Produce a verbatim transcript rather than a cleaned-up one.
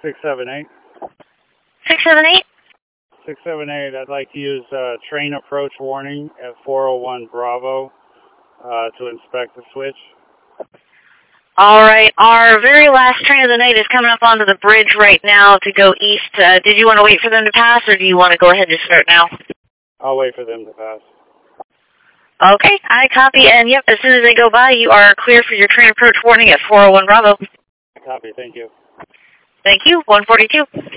six seven eight. six seven eight? six seven eight, I'd like to use uh, train approach warning at four oh one Bravo uh, to inspect the switch. All right. Our very last train of the night is coming up onto the bridge right now to go east. Uh, did you want to wait for them to pass, or do you want to go ahead and start now? I'll wait for them to pass. Okay, I copy, and yep, as soon as they go by, you are clear for your train approach warning at four oh one Bravo. Copy, thank you. Thank you, one forty-two.